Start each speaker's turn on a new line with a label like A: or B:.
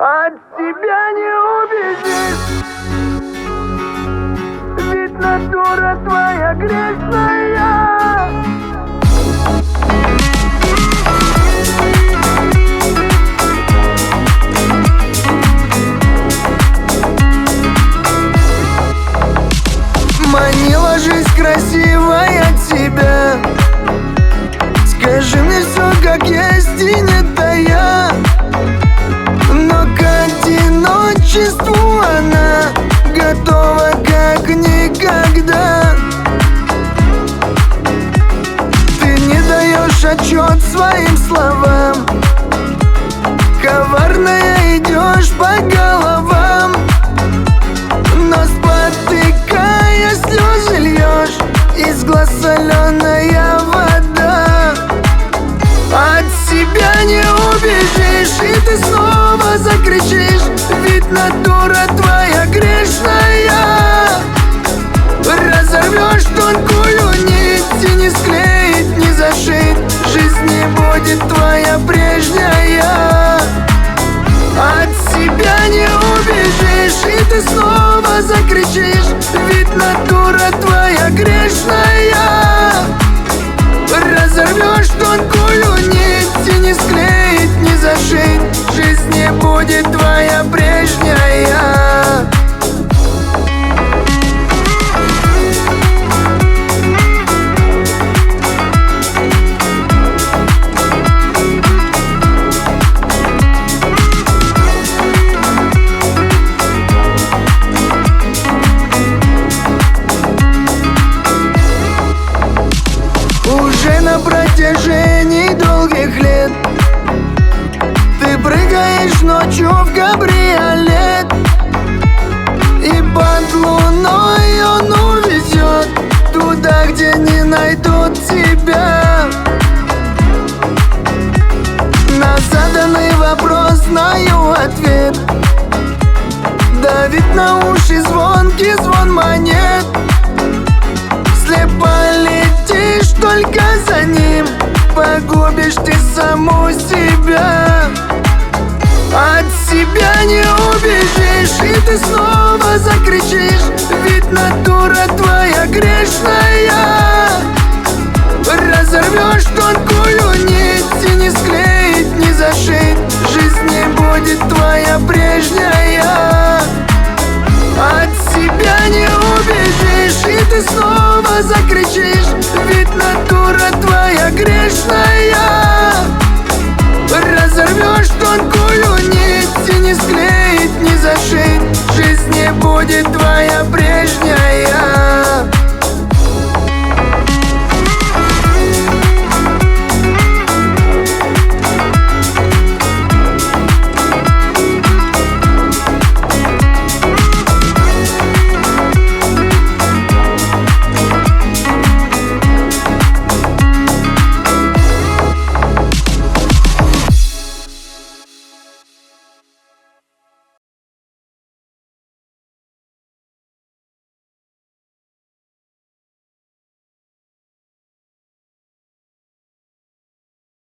A: От себя не убежишь, ведь натура твоя грешная. Манила жизнь красивая тебя. Скажи мне все как есть и не тая. Но к одиночеству она готова как никогда. Ты не даешь отчет своим словам, коварная идешь по головам. Но спотыкая слезы льешь, из глаз соленая вода. От себя не убежишь, и ты снова закричишь, ведь натура твоя грешная. Разорвешь тонкую нить и не склеить, не зашить, жизнь не будет твоя прежняя. От себя не убежишь, и ты снова закричишь, ведь натура твоя грешная. Разорвешь тонкую нить и не склеить, не зашить, жизнь не будет твоя прежняя. На протяжении долгих лет ты прыгаешь ночью в кабриолет, и под луной он увезет туда, где не найдут тебя. На заданный вопрос знаю ответ, давит на уши звонкий звон монет. Слепо летишь, только за ним погубишь ты саму себя. От себя не убежишь, и ты снова закричишь, ведь натура твоя грешная. Разорвешь тонкую нить и не склеить, не зашить, жизнь не будет твоя прежняя. От себя не убежишь, и ты снова закричишь, ведь натура твоя грешная.